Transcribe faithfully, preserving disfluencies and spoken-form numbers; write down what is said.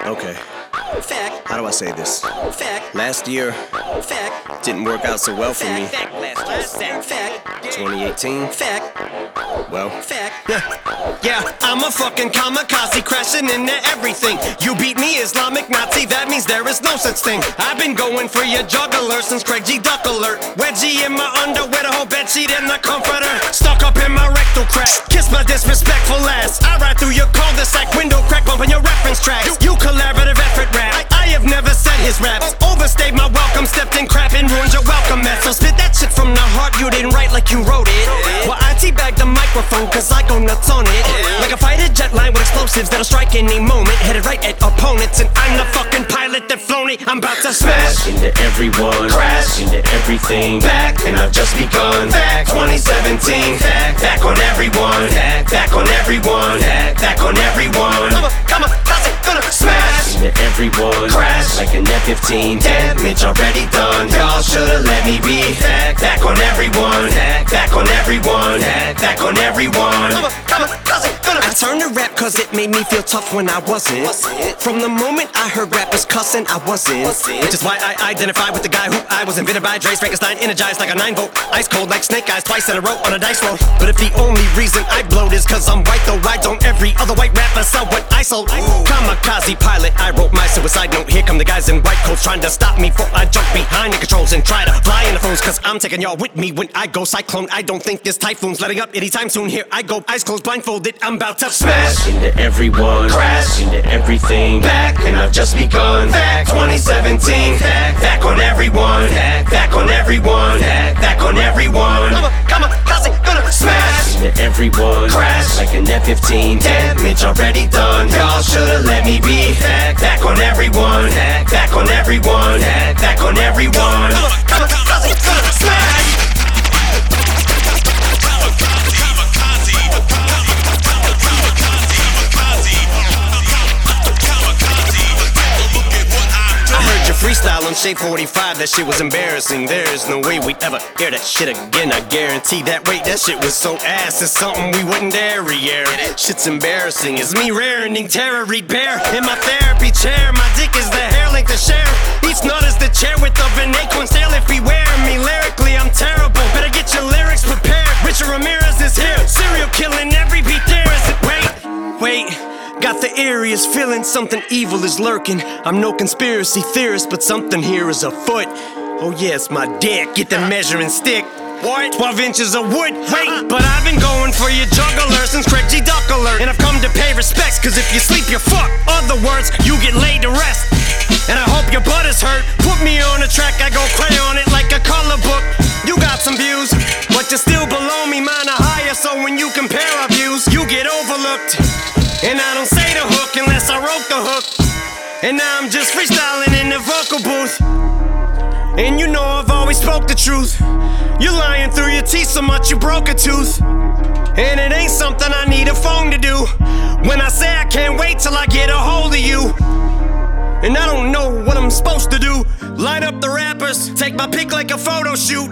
Okay. Fact. How do I say this? Fact. Last year Fact. didn't work out so well for me. Fact. Fact. Fact. twenty eighteen, Fact. well, Fact. Yeah, I'm a fucking kamikaze crashing into everything. You beat me, Islamic Nazi, that means there is no such thing. I've been going for your juggler since Craig G. Duck Alert. Wedgie in my underwear, the whole bedsheet in the comforter. Stuck up in my rectal crack, kiss my disrespectful ass. I ride through your cul-de-sac window crack, bumping your reference tracks. You, you collaborative effort rap, I, I have never said his raps. Overstayed my welcome, stepped in crap and ruined your welcome mat. So spit that shit from the heart, you didn't write like you wrote it. Well, I teabag the microphone cause I go nuts on it. Like a fighter jet line with explosives that'll strike any moment. Headed right at opponents and I'm the fucking pilot that flown it. I'm about to smash into everyone, crash into everything. Back and I've just begun. Back twenty seventeen, back, back on everyone. Back, back on everyone. Back, back on everyone. Come on, come on, how's it gonna smash into everyone, crash like an F fifteen. Damage already done. Y'all should've let me be. Back, back on everyone. Back, back on everyone. Back, back on everyone. Come on, come on, how's it gonna I turned to rap cause it made me feel tough when I wasn't. From the moment I heard rappers cussing, I wasn't. Which is why I identify with the guy who I was invented by. Dre Frankenstein, energized like a nine volt. Ice cold like snake eyes, twice in a row on a dice roll. But if the only reason I blowed is cause I'm white, though why don't every other white rapper sell what I sold? Kamikaze pilot, I wrote my suicide note. Here come the guys in white coats trying to stop me before I jump behind the controls and try to fly in the phones. Cause I'm taking y'all with me when I go cyclone. I don't think this typhoon's letting up anytime soon. Here I go, eyes closed, blindfolded, I'm about to smash into everyone, crash into everything. Back and I've just begun. Back twenty seventeen, back, back on everyone. Back, back on everyone. Back, back on everyone. Come on, come on, how's it gonna smash into everyone, crash like an F fifteen. Damage already done. Y'all should've let me be. Back, back on everyone. Back, back on everyone. Back, back on everyone. Come on, come on, how's it gonna smash freestyle on Shape forty-five, that shit was embarrassing. There's no way we'd ever hear that shit again. I guarantee that. Wait, that shit was so ass. It's something we wouldn't dare re-air. Shit's embarrassing. It's me raring terror, read bear in my therapy chair. My dick is the hair length to share. Each nut is the chair width of an acorn stale. If beware me lyrically, I'm terrible. Better get your lyrics prepared. Richard Ramirez is here. Serial killing every beat there is it. Wait, wait. Got the eeriest feeling something evil is lurking. I'm no conspiracy theorist, but something here is afoot. Oh yeah, it's my dick, get the measuring stick. What? twelve inches of wood, wait. But I've been going for your juggler since Craig G. Duck Alert. And I've come to pay respects, cause if you sleep, you're fucked. Other words, you get laid to rest. And I hope your butt is hurt. Put me on a track, I go crayon it like a color book. You got some views, but you're still below me, mine are higher. So when you compare our views, you get overlooked. And I don't say the hook unless I wrote the hook. And now I'm just freestyling in the vocal booth. And you know I've always spoke the truth. You're lying through your teeth so much you broke a tooth. And it ain't something I need a phone to do. When I say I can't wait till I get a hold of you. And I don't know what I'm supposed to do. Line up the rappers, take my pick like a photo shoot.